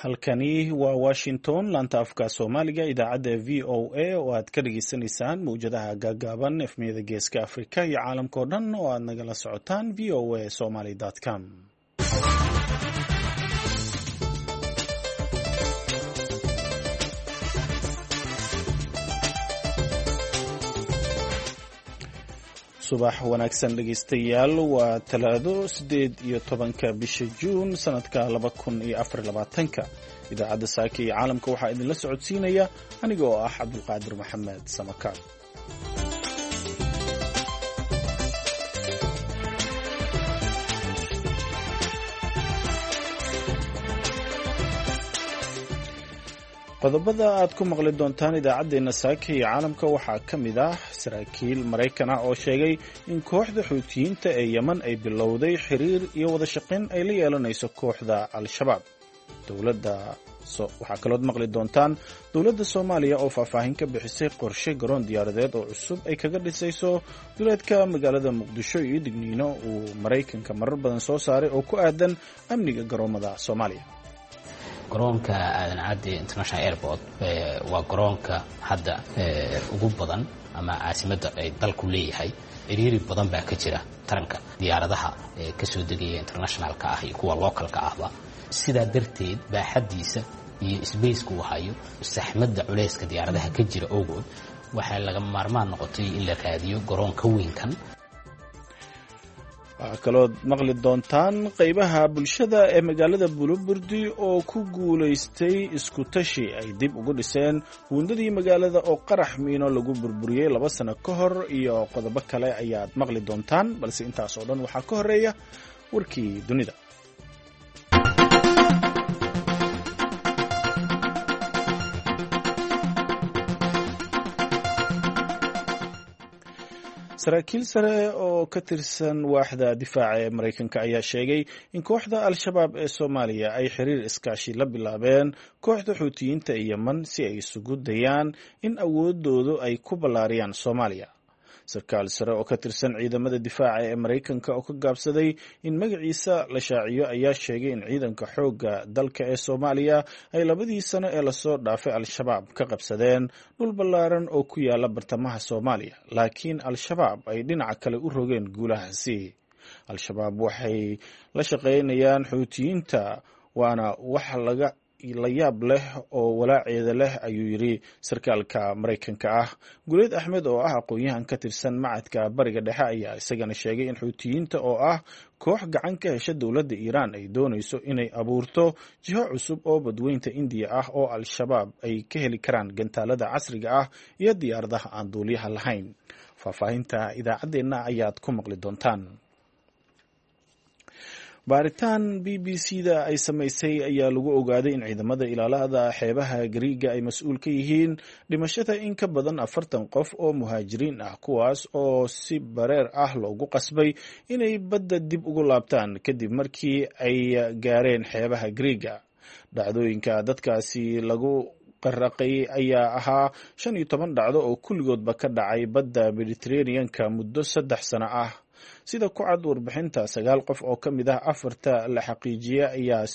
halkani waa washington laanta afka soomaaliga idaacadda v o a oo aad ka dhageysanaysaan mawjadaha gaagaaban efmiyada geeska afrika iyo caalamkao dhan oo aad nagala socotaan v o a somaly com. subax wanaagsan dhegeystayaal waa talaado 18 bisha juun sanadka 2024 idaacadda saaka iyo caalamka waxaa idinla socodsiinaya aniga oo ah cabdulqaadir maxamed samakaal. qodobada aad ku maqli doontaan idaacaddeenna saaka iyo caalamka waxaa ka mid ah saraakiil Maraykan ah oo sheegay in kooxda xuutiyiinta ee Yemen ay bilowday xiriir iyo wada shaqayn ay la yeelanayso kooxda Al-Shabaab. waxaa kalood maqli doontaan dowladda Soomaaliya oo faahfaahin ka bixisay qorshe garoon diyaaradeed oo cusub ay kaga dhisayso duleedka magaalada Muqdisho iyo digniino uu Maraykanka marar badan soo saaray oo ku aadan amniga garoomada Soomaaliya. garoonka aadan cadde international airport waa garoonka hadda ugu badan ama caasimadda ay dalku leeyahay. ciriiri badan baa ka jira taranka diyaaradaha ka soo degaya internationalka ah iyo kuwa localka ahba. sidaa darteed baaxadiisa iyo isbeyska uu hayo saxmadda culayska diyaaradaha ka jira ogood waxaa laga maarmaan noqotay in la raadiyo garoon ka weynkan. waxaa kaloo maqli doontaan qaybaha bulshada ee magaalada Buloburdi oo ku guulaystay isku tashi ay dib ugu dhiseen buundadii magaalada oo qarax miino lagu burburiyey 2 sano ka hor iyo qodobo kale ayaad maqli doontaan, balse intaas oo dhan waxaa ka horeeya warkii dunida. saraakiil sare oo ka tirsan waaxda difaaca ee Maraykanka ayaa sheegay in kooxda Al-Shabaab ee Soomaaliya ay xiriir iskaashi la bilaabeen kooxda xuutiyiinta ee Yemen si ay isugu dayaan in awoodoodu ay ku ballaariyaan Soomaaliya. sarkaal sare oo ka tirsan ciidamada difaaca ee Maraykanka oo ka gaabsaday in magaciisa la shaaciyo ayaa sheegay in ciidanka xoogga dalka ee Soomaaliya ay 2 sano ee lasoo dhaafay Al-Shabaab ka qabsadeen dhul ballaaran oo ku yaala bartamaha Soomaaliya, laakiin Al-Shabaab ay dhinaca kale u rogeen guulahaasi. Al-Shabaab waxay la shaqeynayaan xuutiyiinta waana wax la yaab leh oo walaaceeda leh ayuu yiri sarkaalka Maraykanka ah. Guleed Axmed oo ah aqoon-yahan ka tirsan macadka Bariga Dhexe ayaa isagana sheegay in xuutiyiinta oo ah koox gacan ka hesha dowladda Iiraan ay doonayso inay abuurto jiho cusub oo badweynta Indiya ah oo Al-Shabaab ay ka heli karaan gantaalada casriga ah iyo diyaaradaha aan duuliyaha lahayn. faahfaahinta idaacaddeenna ayaad ku maqli doontaan. baaritaan BBC-da ay samaysay ayaa lagu ogaaday in ciidamada ilaalada xeebaha Gariiga ay mas'uul ka yihiin dhimashada in ka badan 40 qof oo muhaajiriin ah, kuwaas oo si bareer ah loogu qasbay inay badda dib ugu laabtaan kadib markii ay gaareen xeebaha Gariiga. dhacdooyinka dadkaasi lagu qaraqay ayaa ahaa 15 dhacdo oo kulligoodba ka dhacay badda Mediterranean-ka muddo 3 sano ah. sida ku cad warbixinta 9 qof oo ka mid ah 4 la xaqiijiyay ayaa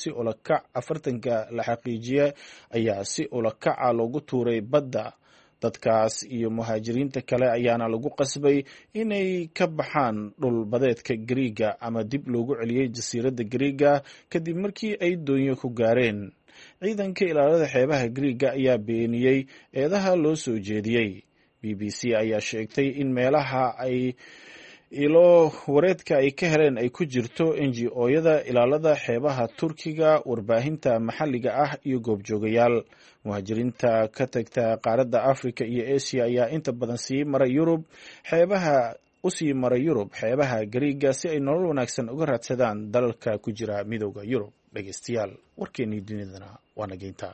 si ulakaca loogu tuuray badda. dadkaas iyo muhaajiriinta kale ayaana lagu qasbay inay ka baxaan dhul badeedka Gariiga ama dib loogu celiyey jasiiradda Gariiga kadib markii ay doonyo ku gaareen. ciidanka ilaalada xeebaha Gariiga ayaa beeniyey eedaha loo soo jeediyey. BBC ayaa sheegtay in meelaha ay ilo wareedka ay ka heleen ay ku jirto NGO-yada ilaalada xeebaha Turkiga, warbaahinta maxalliga ah iyo goobjoogayaal. muhaajiriinta ka tagta qaaradda Afrika iyo Asia ayaa inta badan sii mara Yurub xeebaha Gariiga si ay nolol wanaagsan uga raadsadaan dalalka ku jira midowda Yurub. dhegeystayaal warkeennii dunidana waa nageynta.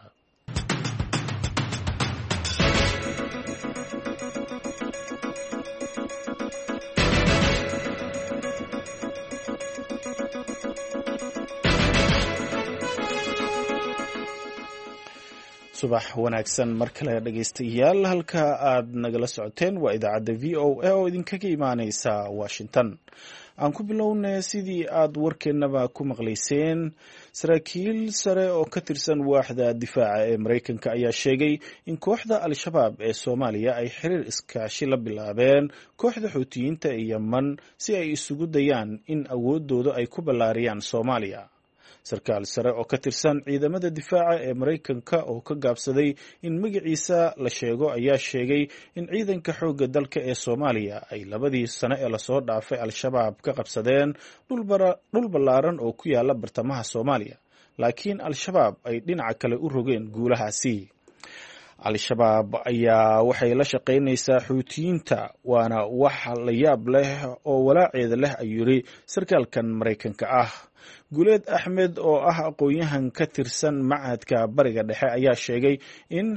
subax wanaagsan mar kale dhegaystayaal halka aad nagala socoteen waa idaacadda v o a oo idinkaga imaaneysa washington aan ku bilownay sidii aad warkeennaba ku maqlayseen saraakiil sare oo ka tirsan waaxda difaaca ee maraykanka ayaa sheegay in kooxda al-shabaab ee soomaaliya ay xiriir iskaashi la bilaabeen kooxda xuutiyiinta ee yeman si ay isugu dayaan in awooddooda ay ku ballaariyaan soomaaliya sarkaal sare oo ka tirsan ciidamada difaaca ee maraykanka oo ka gaabsaday in magaciisa la sheego ayaa sheegay in ciidanka xoogga dalka ee soomaaliya ay 2 sano ee lasoo dhaafay al-shabaab ka qabsadeen dhul ballaaran oo ku yaala bartamaha soomaaliya laakiin al-shabaab ay dhinaca kale u rogeen guulahaasi al-shabaab ayaa waxay la shaqaynaysaa xuutiyiinta waana wax la yaab leh oo walaaceeda leh ayuu yiri sarkaalkan maraykanka ah guuleed axmed oo ah aqoon-yahan ka tirsan machadka bariga dhexe ayaa sheegay in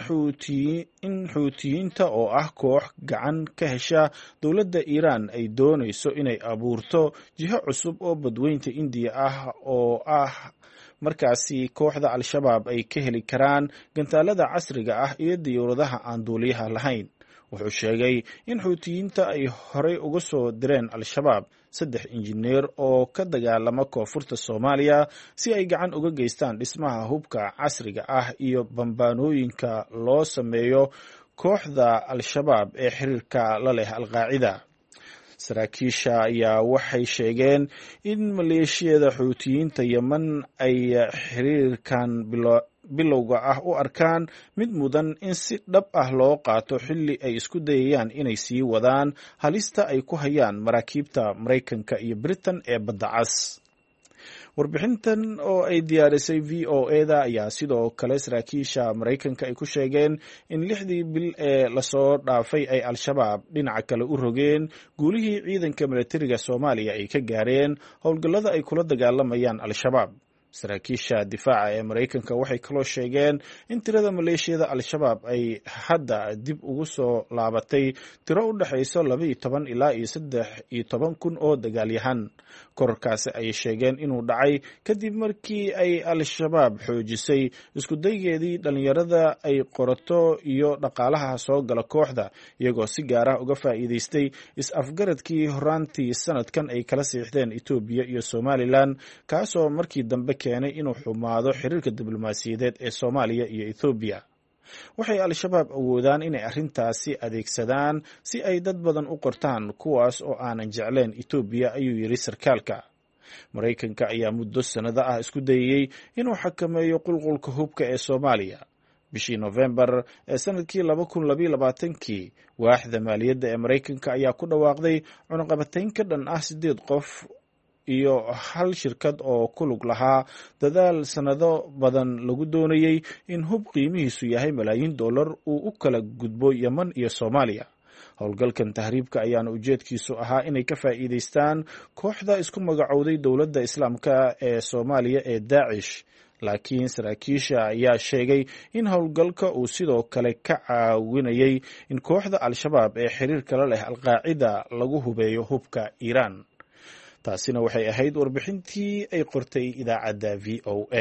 xuutiyiinta oo ah koox gacan ka hesha dowladda iiraan ay doonayso inay abuurto jiho cusub oo badweynta indiya ah oo ah markaasi kooxda al-shabaab ay ka heli karaan gantaalada casriga ah iyo diyuuradaha aan duuliyaha lahayn wuxuu sheegay in xuutiyiinta ay horey uga soo direen al-shabaab 3 injineer oo ka dagaalama koonfurta soomaaliya si ay gacan uga geystaan dhismaha hubka casriga ah iyo bambaanooyinka loo sameeyo kooxda al-shabaab ee xiriirka la leh al-qaacida saraakiisha ayaa waxay sheegeen in maleeshiyada xuutiyiinta yeman ay xiriirkan bilowga ah u arkaan mid mudan in si dhab ah loo qaato xilli ay isku dayayaan inay sii wadaan halista ay ku hayaan maraakiibta maraykanka iyo britain ee badda cas warbixintan oo ay diyaarisay v o eda ayaa sidoo kale saraakiisha maraykanka ay ku sheegeen in 6dii bil ee lasoo dhaafay ay al-shabaab dhinaca kale u rogeen guulihii ciidanka militariga soomaaliya ay ka gaareen howlgallada ay kula dagaalamayaan al-shabaab saraakiisha difaaca ee maraykanka waxay kaloo sheegeen in tirada maleeshiyada al-shabaab ay hadda dib ugu soo laabatay tiro u dhexayso 12 ilaa 13 kun oo dagaalyahan kororkaasi ay sheegeen inuu dhacay kadib markii ay al-shabaab xoojisay isku daygeedii dhalinyarada ay qorato iyo dhaqaalaha soo gala kooxda iyagoo si gaar ah uga faa'iidaystay is-afgaradkii horaantii sanadkan ay kala siixdeen Itoobiya iyo Somaliland kaasoo markii dambe keenay inuu xumaado xiriirka diblomaasiyadeed ee Soomaaliya iyo Itoobiya waxay al-shabaab awoodaan inay arrintaasi adeegsadaan si ay dad badan u qortaan kuwaas oo aanan jecleen Itoobiya ayuu yiri sarkaalka maraykanka ayaa muddo sanado ah isku dayay inuu xakameeyo qulqulka hubka ee Soomaaliya bishii November ee sanadkii 2022 waaxda maaliyadda ee maraykanka ayaa ku dhawaaqday cunaqabatayn ka dhan ah 8 qof iyo hal shirkad oo ku lug lahaa dadaal sanado badan lagu doonayay in hub qiimihiisu yahay malaayiin dollar uu u kala gudbo Yemen iyo Soomaaliya howlgalkan tahriibka ayaana ujeedkiisu ahaa inay ka faa'iidaystaan kooxda isku magacowday dowladda islaamka ee Soomaaliya ee Daesh laakiin saraakiisha ayaa sheegay in howlgalka uu sidoo kale ka caawinayay in kooxda al-shabaab ee xiriirka la leh al-qaacida lagu hubeeyo hubka Iiraan taasina waxay ahayd warbixintii ay qortay idaacadda v o a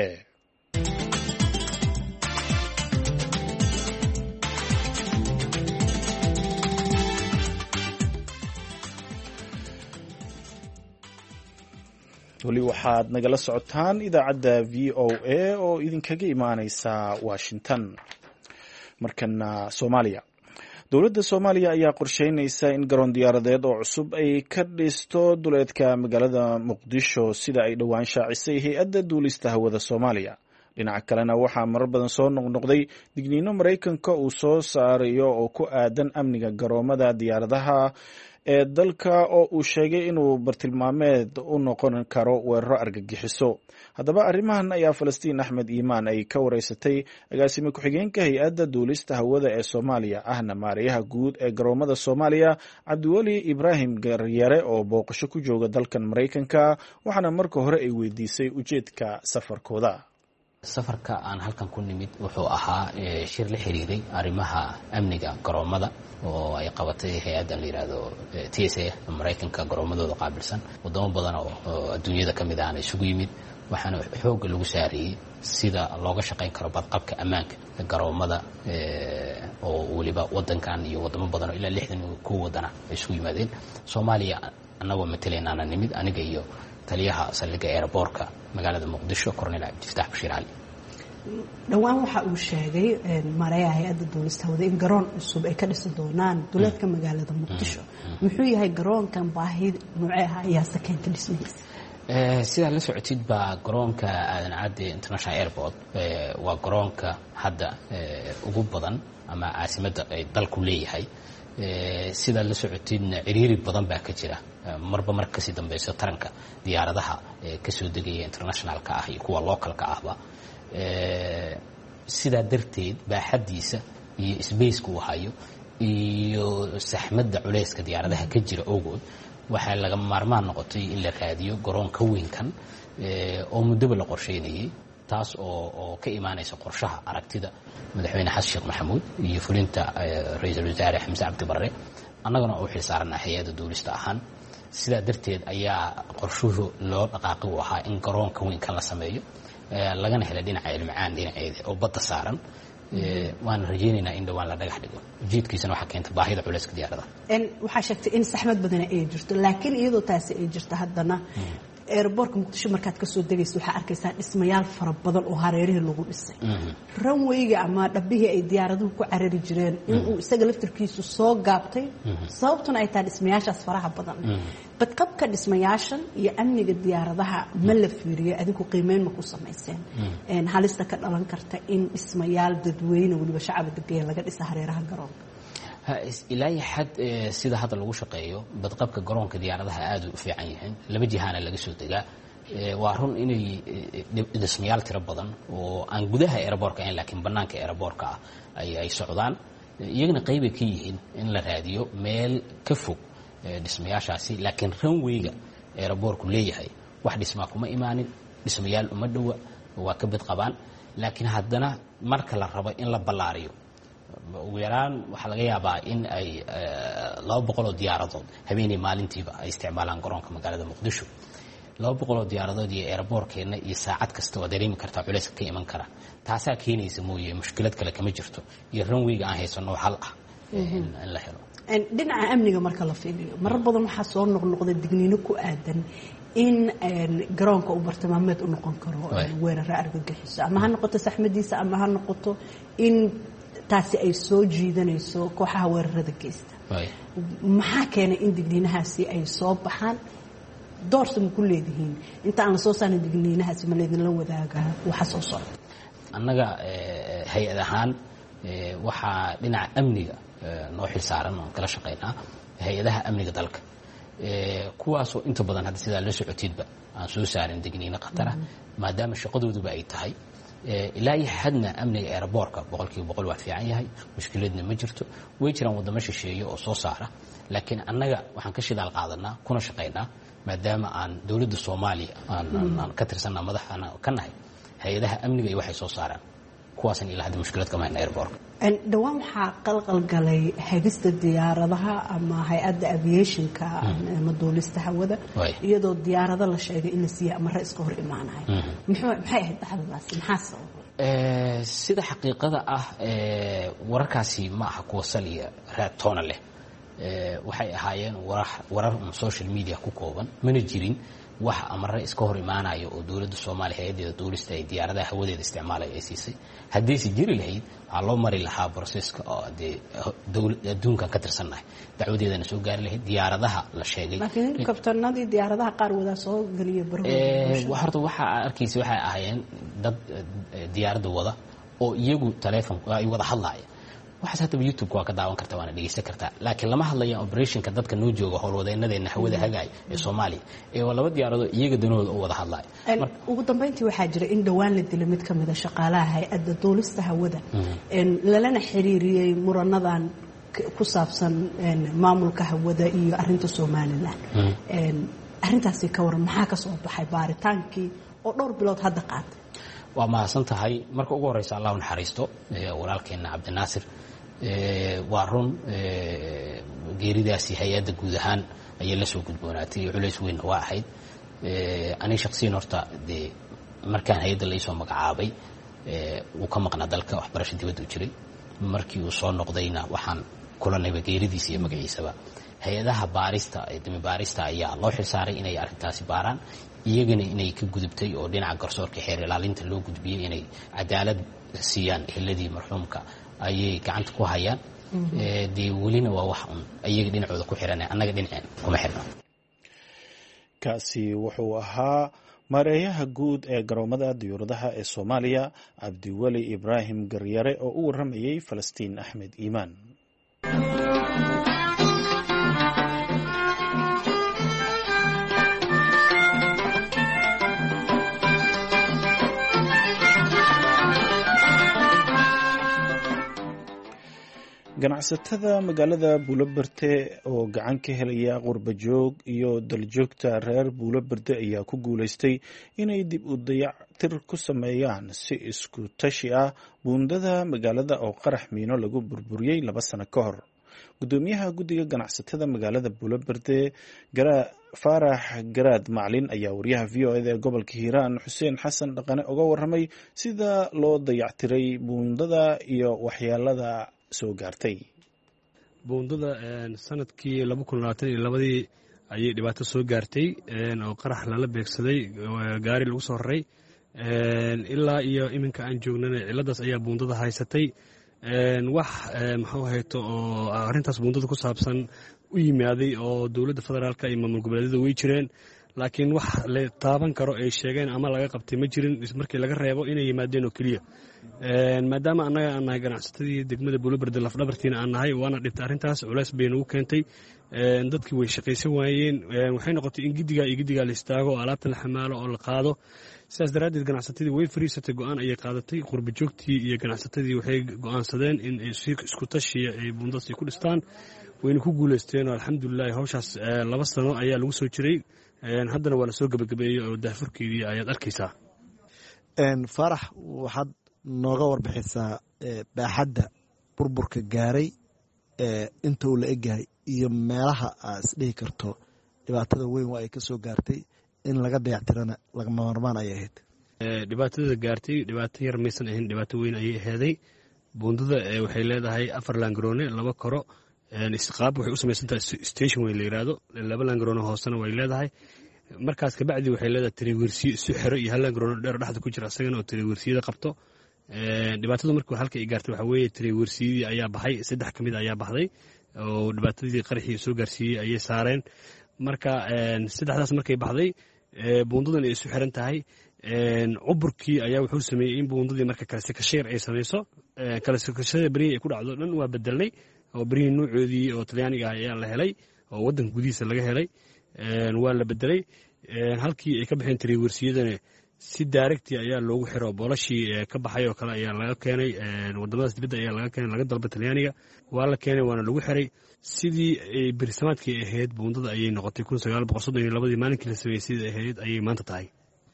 weli waxaad nagala socotaan idaacadda v o a oo idinkaga imaaneysa Washington markana Soomaaliya dowladda Soomaaliya ayaa qorsheynaysa in garoon diyaaradeed oo cusub ay ka dhisto duleedka magaalada Muqdisho sida ay dhowaan shaacisay hay'adda duulista hawada Soomaaliya dhinaca kalena waxaa marar badan soo noqnoqday digniino Maraykanka uu soo saarayo oo ku aadan amniga garoomada diyaaradaha ee dalka oo uu sheegay inuu bartilmaameed u noqon karo weeraro argagixiso haddaba arrimahan ayaa Falastiin Axmed Iimaan ay ka wareysatay agaasime ku-xigeenka hay'adda duulista hawada ee Soomaaliya ahna maariyaha guud ee garoomada Soomaaliya Cabdiweli Ibraahim Garyare oo booqasho ku jooga dalkan Maraykanka waxaana marka hore ay weydiisay ujeedka safarkooda safarka aan halkan ku nimid wuxuu ahaa shir la xiriiray arrimaha amniga garoomada oo ay qabatay hay'adda la yiraahdo TSA Maraykanka garoomadooda qaabilsan wadamo badan oo adduunyada kamid ah isugu yimid waxaana xoogga lagu saariyey sida looga shaqayn karo badqabka ammaanka garoomada oo weliba wadankan iyo wadamo badan oo ilaa 60 wadana ay isugu yimaadeen Soomaaliya annagoo mataleynana nimid aniga iyo taliyaha saldhigga airportka magaalada Muqdisho Cornel Abdifataax Bashiir Ali dhawaan waxa uu sheegay mareeyaha hay'adda duulista hawada in garoon cusub ay ka dhisi doonaan duleedka magaalada Muqdisho muxuu yahay garoonkan baahi nooceeha ayaa sakeenta dhismihiisa sida la socotid baa garoonka Aadan Cadde International Airport waa garoonka hadda ugu badan ama caasimadda ay dalku leeyahay sida la socotidna ciriiri badan baa ka jira marba mar ka sii dambayso taranka diyaaradaha ka soo degaya internationalka ah iyo kuwa localka ahba sida darteed baaxadiisa iyo space-ku uu hayo iyo saxmadda culayska diyaaradaha ka jira ogood waxaa laga maarmaan noqotay in la raadiyo garoon ka weynkan oo muddo la qorsheynayay taas oo ka imaanaysa qorshaha aragtida madaxweyne xasan sheekh maxamuud iyo fulinta ra'iisul wasaare xamse cabdi barre annagana oo xilsaaranaa hay'adda duulista ahaan sidaa darteed ayaa qorshuhu loo dhaqaaqay u ahaa in garoon ka weynkan la sameeyo lagana helo dhinaca ilmacaan dhinaceeda oo badda saaran waan rajaynaynaa in dhawaan la dhagax dhigo ujeedkiisana waxaa keenta baahida culayska diyaaradaha waxaa sheegtay in saxmad badan ay jirto laakiin iyadoo taasi ay jirto haddana airportka Muqdisho markaad ka soo degayso waxaa arkaysaa dhismayaal fara badan oo hareerihii lagu dhisay runwayga ama dhabbihii ay diyaaraduhu ku carari jireen inuu isaga laftirkiisu soo gaabtay sababtuna ay tahay dhismayaashaas faraha badan badqabka dhismayaashan iyo amniga diyaaradaha ma la fiiriyo adigu qiimeyn ma ku samayseen halista ka dhalan karta in dhismayaal dadweyne waliba shacab degan laga dhisa hareeraha garoonka ilaa xad sida hadda lagu shaqeeyo badqabka garoonka diyaaradaha aad u fiican yihiin laba jihaana laga soo degaa waa run inay dhismayaal tiro badan oo aan gudaha airportka ahayn laakiin banaanka airportka ah ay socdaan iyagana qayb ay ka yihiin in la raadiyo meel ka fog dhismayaashaasi laakiin runwayga airportku leeyahay wax dhismaa kuma imaanin dhismayaal uma dhowa waa ka badqabaan laakiin haddana marka la rabo in la ballaariyo ugu yaraan waxaa laga yaabaa in ay 200 diyaaradood habeenii maalintiiba ay isticmaalaan garoonka magaalada Muqdisho 200 diyaaradood iyo airportkeena iyo saacad kasta oo dareemi kartaa culayska ka iman kara taasaa keenaysa mooyee mushkilad kale kama jirto iyo runwayga aan haysano hal ah in la helo dhinaca amniga marka la fiiriyo marar badan waxaa soo noqnoqday digniino ku aadan in garoonka uu bartilmaameed u noqon karo weerar argagixiso ama ha noqoto saxmadiisa ama ha noqoto in taasi ay soo jiidanayso kooxaha weerarada geysta maxaa keenay in digniinahaasi ay soo baxaan doorsa ma ku leedihiin inta aan la soo saarin digniinahaasi ma leedinla wadaaga waxa soo socda annaga hay-ad ahaan waxaa dhinaca amniga noo xilsaaran oo kala shaqaynaa hay-adaha amniga dalka kuwaasoo inta badan hadda sidaa la socotidba aan soo saarin digniino khatara maadaama shaqadooduba ay tahay ilaa iyo xadna amniga airportka 100% waa fiican yahay mushkiladna ma jirto way jiraan wadamo shisheeye oo soo saara laakiin annaga waxaan ka shidaal qaadanaa kuna shaqaynaa maadaama aan dawladda Soomaaliya aan ka tirsanaa madaxana ka nahay hay'adaha amniga iyo waxay soo saaraan kuwaasan ilaa hadda mushkilad kama hayna airportka dhawaan waxaa qalqal galay hagista diyaaradaha ama hay'adda aviationka ama duulista hawada iyadoo diyaarada la sheegay in la siiyo ama ra'iiska hor imaanay maxay ahayd dhacdadaas maxaa sababay sida xaqiiqada ah wararkaasi ma aha kuwa saliya raad toona leh waxay ahaayeen warar social media ku kooban mana jirin wax amara iska hor imaanayo oo dawladda Soomaaliya hay'adda duulista ay diyaaradaha hawadeeda isticmaalay ay siisay haddii si jiri lahayd waxa loo mari lahaa processka oo dawladda adduunka ka tirsanay dacwadeedana soo gaari lahayd diyaaradaha la sheegay laakiin kabtanadii diyaaradaha qaar wada soo galiya horta waxa arkaysi waxay ahaayeen dad diyaaradda wada oo iyagu telefoon ay wada hadlaayeen waxaas hadda YouTube waa ka daawan kartaa waana dhageysan kartaa laakiin lama hadlayo operationka dadka noo jooga howlwadeenadeena hawada hagaay ee Soomaaliya ee laba diyaaradood iyaga danooda oo wada hadlay ugu dambeyntii waxaa jira in dhawaan la dilay mid kamid ah shaqaalaha hay'adda duulista hawada lalana xiriiriyay muranadan ku saabsan maamulka hawada iyo arinta Soomaaliland arintaasi ka waran maxaa ka soo baxay baaritaankii oo dhowr bilood hadda qaatay waa mahadsan tahay marka ugu horeysa Allah u naxariisto walaalkeena Cabdinaasir waa run geeridaasi hay'adda guud ahaan ayay la soo gudboonaatay culays weyn waa ahayd ani shakhsiyan horta markaan hay-adda laysoo magacaabay wuu ka maqnaa dalka waxbarasho dibadda u jiray markii uu soo noqdayna waxaan kulanayba geeridiisa iyo magaciisaba hay-adaha baarista ee dimi baarista ayaa loo xilsaaray inay arrintaasi baaraan iyagana inay ka gudubtay oo dhinaca garsoorka xeer ilaalinta loo gudbiyey inay cadaalad siiyaan eheladii marxuumka ayay gacanta ku hayaan dee welina waa wax un iyaga dhinacooda ku xiran annaga dhinaceen kuma xirno. kaasi wuxuu ahaa maareeyaha guud ee garoomada diyuuradaha ee Soomaaliya Cabdiweli Ibraahim Garyare oo u waramayay Falastiin Axmed Iimaan. ganacsatada magaalada Buulaberde oo gacan ka helaya qurbajoog iyo daljoogta reer Buulaberde ayaa ku guuleystay inay dib u dayactir ku sameeyaan si isku tashi ah buundada magaalada oo qarax miino lagu burburiyay 2 sano ka hor. gudoomiyaha guddiga ganacsatada magaalada Buulaberde Faarax Garaad Macalin ayaa wariyaha VOA ee gobolka Hiiraan Xuseen Xasan Dhaqane uga waramay sida loo dayactiray buundada iyo waxyeelada soo gaartay. buundada sanadkii 2022 ayay dhibaato soo gaartay oo qarax lala beegsaday gaari lagu soo raray ilaa iyo iminka aan joognana ciladaas ayaa buundada haysatay. wax maxuu hayto oo arrintaas buundada ku saabsan u yimaaday oo dowladda federaalka iyo maamul goboleedyada way jireen laakiin wax la taaban karo ay sheegeen ama laga qabtay ma jirin markii laga reebo inay yimaadeen oo keliya. maadaama annaga aan nahay ganacsatadii degmada Buulaberde lafdhabartiina aan nahay waana dhibtay arrintaas culays bay nagu keentay. dadkii way shaqaysan waayeen waxay noqotay in gidigaa la istaago oo alaabta la xamaalo oo la qaado. sidaas daraaddeed ganacsatadii way fariisatay go'aan ayay qaadatay qurbajoogtii iyo ganacsatadii waxay go'aansadeen in ay isku tashiya ay buundadaas ku dhistaan wayna ku guuleysteen oo alxamdulillaah hawshaas 2 sano ayaa lagu soo jiray. haddana waa la soo gabagabeeyey oo daafurkeedii ayaad arkaysaa. Faarax waxaad nooga warbixisaa baaxadda burburka gaaray inta uu la egyahay iyo meelaha aad isdhihi karto dhibaatada weyn waa ay ka soo gaartay in laga dayactirana lagama maarmaan ayay ahayd. dhibaatada gaartay dhibaato yar maysan ahayn dhibaato weyn ayay aheeday. buundada waxay leedahay 4 laangaroone 2 koro isqaab waxay u samaysantahay station way la yiraahdo 2 laangaroone hoosena way leedahay. markaas ka bacdi waxay leedahay tiriwirsi isu xiro iyo 1 laangaroone dheer dhexda ku jira asagana oo tiriwirsiyada qabto. dhibaatadu markii halka ay gaartay waxa weeye tiriwirsiyadii ayaa baxay 3 kamid ayaa baxday oo dhibaatadii qaraxii soo gaarsiiyay ayay saareen. marka 3daas markay baxday buundadan ay isu xiran tahay cuburkii ayaa wuxuu sameeyey in buundadii marka kale sikasheer ay samayso kale sikashada bariya ay ku dhacdo dhan waa bedelnay oo bariya nuucoodii oo talyaaniga ah ayaa la helay oo waddanka gudihiisa laga helay waa la bedelay. halkii ay ka baxeen tiriwirsiyadana si daaragti ayaa loogu xiro boolashii ka baxay oo kale ayaa laga keenay wadamadaas dibadda ayaa laga keenay laga dalba talyaaniga waa la keenay waana lagu xiray sidii ay berisamaadkii ahayd buundada ayay noqotay 1932 maalinkii la sameeyey sidii ahayd ayay maanta tahay.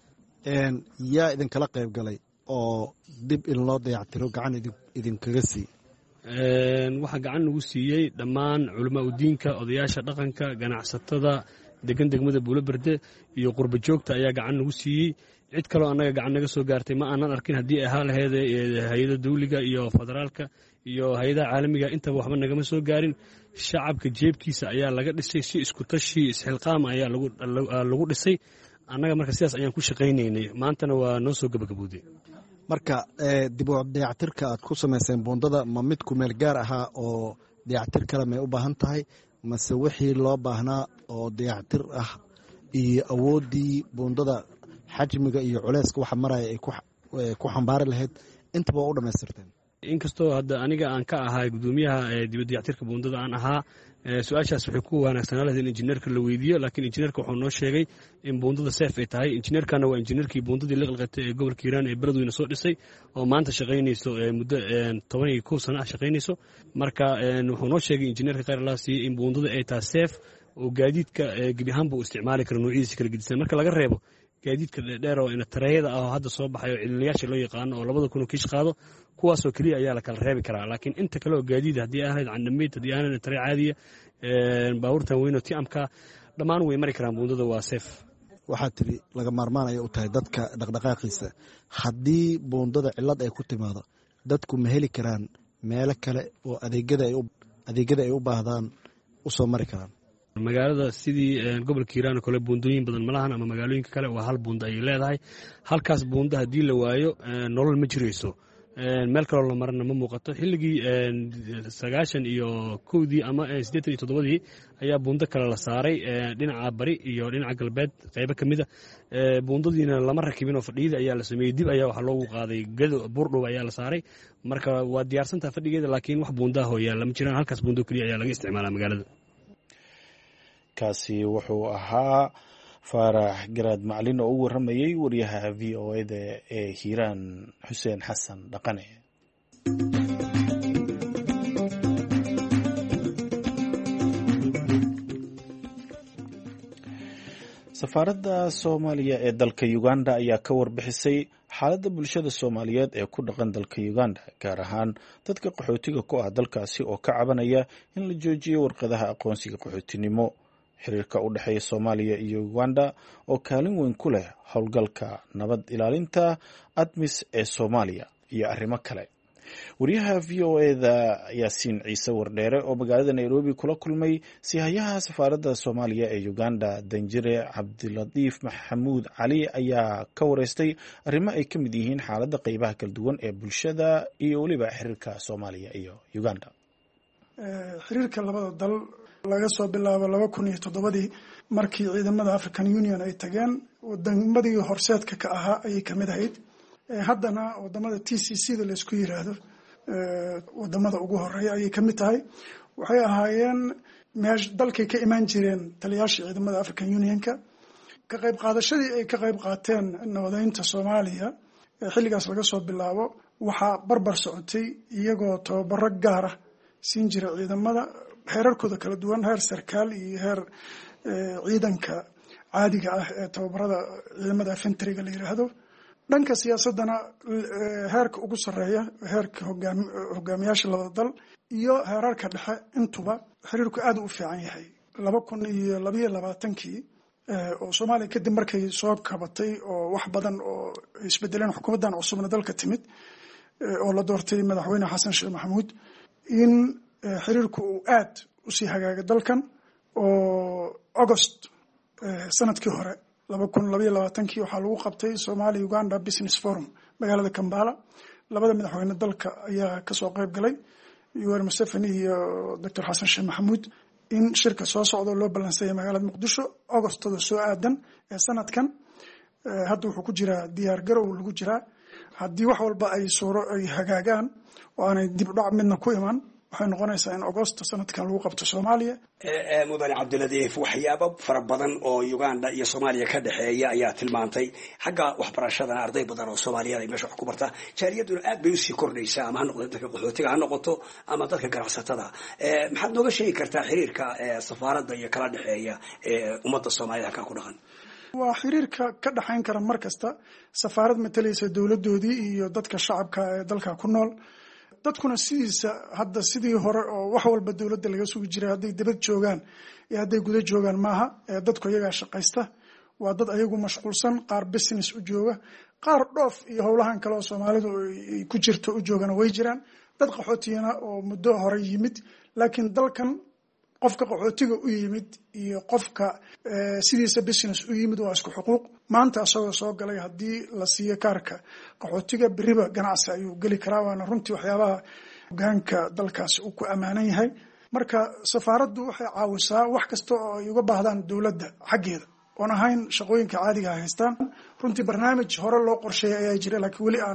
yaa idinkala qayb galay oo dib in loo dayactiro gacan idinkaga sii? waxaa gacan nagu siiyey dhammaan culamaa udiinka odayaasha dhaqanka ganacsatada degan degmada Buulaberde iyo qurbajoogta ayaa gacan nagu siiyey. cid kaloo annaga gacan naga soo gaartay ma aanan arkin haddii ahaa laheed hay-ada dawliga iyo federaalka iyo hay-adaha caalamiga intaba waxba nagama soo gaarin. shacabka jeebkiisa ayaa laga dhisay si isku tashi isxilqaam ayaa lagu dhisay. annaga marka sidaas ayaan ku shaqaynaynay maantana waa noo soo gabagabowday. marka dib u dayactirka aad ku samayseen buundada ma mid ku meel gaar ahaa oo dayactir kale may u baahan tahay mase wixii loo baahnaa oo dayactir ah iyo awooddii buundada xajmiga iyo culeyska waxa maraya ay ku xambaari lahayd intaba waa u dhammaystirteen? inkastoo hadda aniga aan ka ahay gudoomiyaha dib u dayactirka buundada aan ahaa su-aashaas waxay ku wanaagsanaa lahayd in injineerka la weydiiyo laakiin injineerka wuxuu noo sheegay in buundada seef ay tahay. injineerkana waa injineerkii buundadii la qalqatay ee gobolka Hiiraan ee beledweyne soo dhisay oo maanta shaqaynayso muddo 12 sano ah shaqaynayso. marka wuxuu noo sheegay injineerka khayr Allah siiyey in buundada ay tahay seef oo gaadiidka gebi ahaanba uu isticmaali karo noocyadiisa kala gedisan marka laga reebo gaadiidka dheer oo ina tareeyada ah oo hadda soo baxay oo cilmiyaasha loo yaqaano oo 2000 kiish qaado kuwaasoo kaliya ayaa la kala reebi karaa. laakiin inta kale oo gaadiid haddii ahayd candamayd haddii ahayd taree caadiya baabuurtan weyn oo tiamka dhammaan way mari karaan buundada waa seef. waxaa tiri laga maarmaan ayay u tahay dadka dhaqdhaqaaqiisa. haddii buundada cilad ay ku timaado dadku ma heli karaan meelo kale oo adeegyada ay u baahdaan u soo mari karaan? magaalada sidii gobolka hiiraan oo kale buundooyin badan malahan ama magaalooyinka kale waa hal buunda ayay leedahay. halkaas buunda haddii la waayo nolol ma jirayso, meel kaloo la marana ma muuqato. xilligii 91 ama 87 ayaa buundo kale la saaray dhinaca bari iyo dhinaca galbeed qaybo ka mida. buundadiina lama rakibin oo fadhiyada ayaa la sameeyey, dib ayaa waxaa loogu qaaday gado buurdhow ayaa la saaray. marka waa diyaarsantaha fadhigeeda, laakiin wax buundaha hooyaa lama jiraan. halkaas buundo keliya ayaa laga isticmaalaa magaalada. kaasi wuxuu ahaa faarax garaad macalin oo u waramayey wariyaha v o eda ee hiiraan xuseen xasan dhaqane. safaaradda soomaaliya ee dalka uganda ayaa ka warbixisay xaaladda bulshada soomaaliyeed ee ku dhaqan dalka uganda, gaar ahaan dadka qaxootiga ku ah dalkaasi oo ka cabanaya in la joojiyo warqadaha aqoonsiga qaxootinimo. xiriirka u dhexeeya soomaaliya iyo uganda oo kaalin weyn ku leh howlgalka nabad ilaalinta admis ee soomaaliya iyo arrimo kale. wariyaha v o eda yaasiin ciise wardheere oo magaalada nairobi kula kulmay sihayaha safaaradda soomaaliya ee uganda danjire cabdilatiif maxamuud cali ayaa ka wareystay arrimo ay ka mid yihiin xaaladda qeybaha kala duwan ee bulshada iyo weliba xiriirka soomaaliya iyo uganda. xiriirka labada dal laga soo bilaabo 2007 markii ciidamada African Union ay tageen, wadamadii horseedka ka ahaa ayay kamid ahayd. haddana wadamada TCC da la isku yiraahdo wadamada ugu horeeya ayay kamid tahay. waxay ahaayeen dalkay ka imaan jireen taliyaasha ciidamada African Unionka. ka qayb qaadashadii ay ka qayb qaateen nabadeynta Soomaaliya xilligaas laga soo bilaabo waxaa barbar socotay iyagoo tababaro gaar ah siin jira ciidamada heerarkooda kala duwan, heer sarkaal iyo heer ciidanka caadiga ah ee tababarada ciidamada infantryga la yiraahdo. dhanka siyaasadana heerka ugu sareeya heerka hogaamiyaasha labada dal iyo heerarka dhexe intuba xiriirku aad u fiican yahay. 2022 oo Soomaaliya kadib markay soo kabatay oo wax badan oo isbedeleen xukuumadan cusubna dalka timid oo la doortay madaxweyne Xasan Sheekh Maxamuud, in xiriirku uu aad u sii hagaagay dalkan. oo August sanadkii hore 2022 waxaa lagu qabtay Somali Uganda Business Forum magaalada Kampala. labada madaxweyne dalka ayaa kasoo qayb galay, Yoweri Museveni iyo Dr. Xasan Sheekh Maxamuud, in shirka soo socdo loo balansayo magaalada Muqdisho Augustada soo aadan ee sanadkan. hadda wuxuu ku jiraa diyaar garow lagu jiraa. haddii wax walba ay hagaagaan oo aanay dib u dhac midna ku iman, waxay noqonaysaa in August sanadkan lagu qabto Soomaaliya. mudane Cabdilatiif, waxyaabo fara badan oo Uganda iyo Soomaaliya ka dhaxeeya ayaa tilmaantay. xagga waxbarashadana arday badan oo Soomaaliyeed ay meesha wax ku bartaa. jaaliyaduna aad bay u sii kordhaysaa, ama ha noqdo dadka qaxootiga ha noqoto ama dadka ganacsatada. maxaad nooga sheegi kartaa xiriirka safaaradda iyo kala dhaxeeya ummadda Soomaaliyeed halkaa ku dhaqan? waa xiriirka ka dhaxayn kara mar kasta safaarad matalaysa dowladoodii iyo dadka shacabka ee dalka ku nool. dadkuna sidiisa hadda sidii hore oo wax walba dowladda laga sugi jiray hadday dibad joogaan iyo hadday guda joogaan maaha. dadku iyagaa shaqaysta, waa dad ayagu mashquulsan, qaar business u jooga, qaar dhoof iyo howlahan kale oo Soomaalidu ay ku jirto u joogana way jiraan. dad qaxootiyana oo muddo hore yimid, laakiin dalkan qofka qaxootiga u yimid iyo qofka sidiisa business u yimid waa isku xuquuq. maanta asagoo soo galay haddii la siiyo kaarka qaxootiga, beriba ganacsi ayuu geli karaa. waana runtii waxyaabaha hogaanka dalkaasi uu ku ammaanan yahay. marka safaaraddu waxay caawisaa wax kasta oo ay uga baahdaan dowladda xaggeeda, oon ahayn shaqooyinka caadiga ay haystaan. runtii barnaamij hore loo qorsheeyay ayaa jira, laakiin weli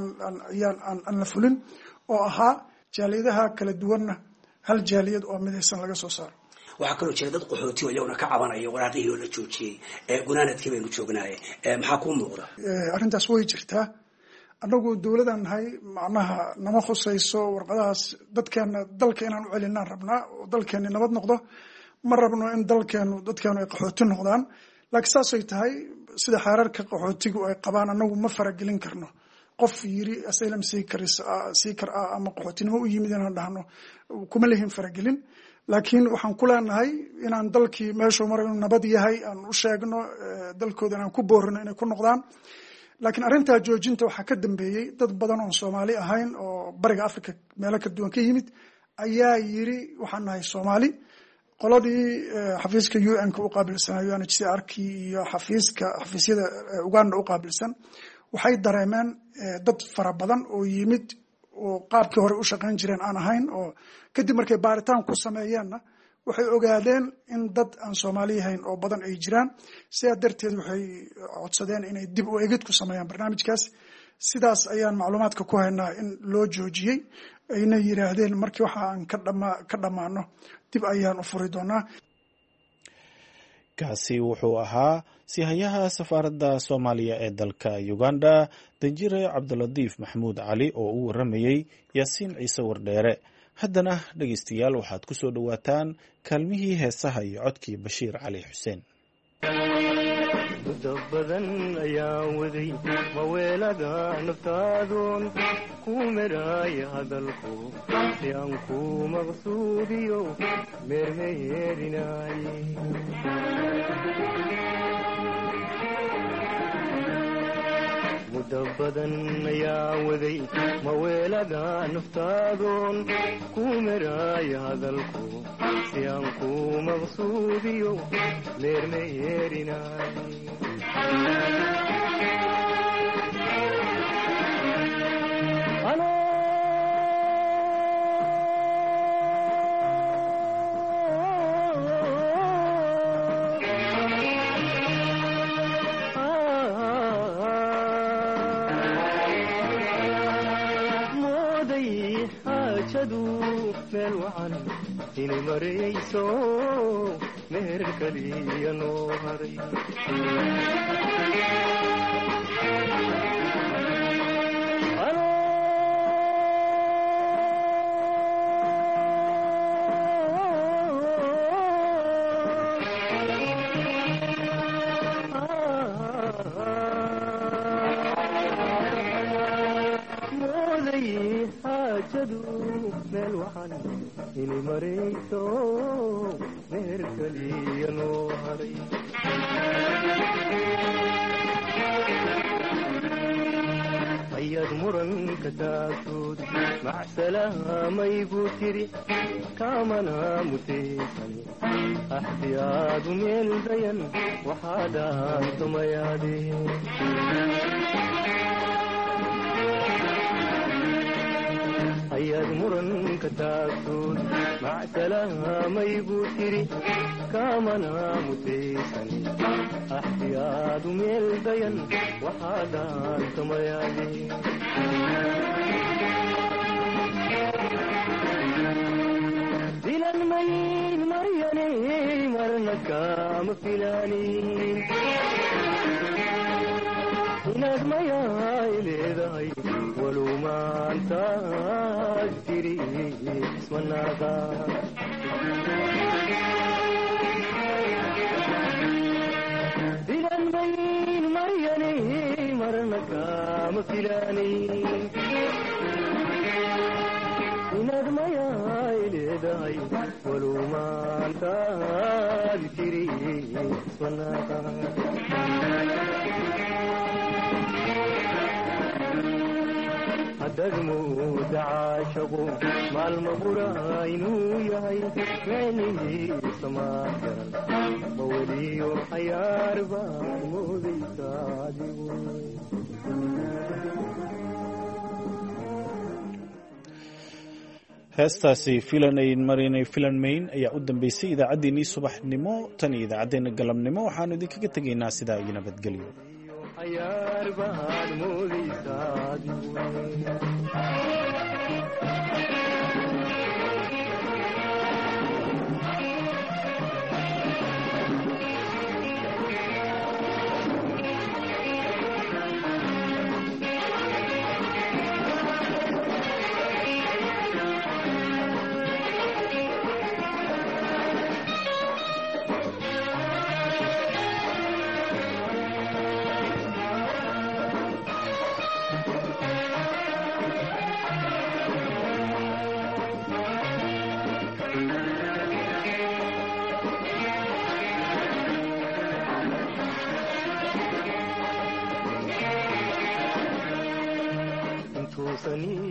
aan la fulin, oo ahaa jaaliyadaha kala duwanna hal jaaliyad oo midaysan laga soo saaro. waxaa kaloo jira dad qaxooti oo iyaguna ka cabanaya waraaqihii oo la joojiyey. gunaanadkii baynu joognaaye, maxaa kuu muuqda? arrintaas way jirtaa. annagu dowladan nahay, macnaha nama khusayso warqadahaas. dadkeena dalka inaan u celinaan rabnaa oo dalkeeni nabad noqdo. ma rabno in dadkeenu ay qaxooti noqdaan. laakiin saasay tahay, sida xeerarka qaxootigu ay qabaan, annagu ma faragelin karno. qof yiri asylum seeker ama qaxootinimo u yimid inaan dhahno kuma lehin faragelin. laakiin waxaan ku leenahay inaan dalkii meeshuu mara inuu nabad yahay aan u sheegno dalkooda inaan ku boorino inay ku noqdaan. laakiin arrintaa joojinta waxaa ka dambeeyey dad badan oon Soomaali ahayn oo bariga Afrika meelo ka duwan ka yimid ayaa yiri waxaan nahay Soomaali. qoladii xafiiska UN-ka u qaabilsan UNHCR-kii iyo xafiisyada Uganda u qaabilsan waxay dareemeen dad fara badan oo yimid oo qaabkii hore u shaqayn jireen aan ahayn, oo kadib markay baaritaan ku sameeyeenna waxay ogaadeen in dad aan Soomaali ahayn oo badan ay jiraan. sidaa darteed waxay codsadeen inay dib u eegid ku sameeyaan barnaamijkaas. sidaas ayaan macluumaadka ku haynaa in loo joojiyey, ayna yiraahdeen markii waxa aan ka dhammaano dib ayaan u furi doonaa. kaasi wuxuu ahaa sihayaha safaaradda Soomaaliya ee dalka Uganda, Danjire Cabdilatiif Maxamuud Cali, oo u waramayay Yaasiin Ciise Wardheere. haddana dhegaystayaal waxaad ku soo dhowaataan kaalmihii heesaha iyo codkii Bashiir Cali Xuseen. muddo badan ayaan waday maweelada naftaadoon ku meraaya hadalku si aan ku maqsuudiyo meermeerinaaye. muddo badan ayaan waday maweelada naftaadoon ku meraaya hadalku si aan ku maqsuudiyo meermeerinaaye. meel wacan inay marayso meher kaliya noo haray. meel wacan inay marayso meher kaliya noo haray. ayaad muranka taagtood macsalahamaygu tiri kaamana mutaysan axtiyaadu meel dayan waxaadaan tumayaadeen. ayaad muranka taagtood macsalahamaygu tiri kaamana mutaysan axtiyaadu meel dayan waxaadaan tumayaadeen. filan mayn maryane marna kaama filaanin inaad mayaay leedahay walow maantaad tiri ismanaaqa. filan mayn maryane marna kaama filaanin inaad mayaay leedahay walow maantaad tiri ismanaaqa. haddaad mooda caashaqo maalma qura inuu yahay micnihiisa maa garan ma weliyo xayaar baad moodaysa adigu. heestaasi filanayn marinay filan mayn ayaa u dambeysay idaacaddeenii subaxnimo. tan iyo idaacaddeenna galabnimo waxaanu idinkaga tegaynaa sidaa iyo nabadgelyo. xayaar baad moodaysa adigu. fani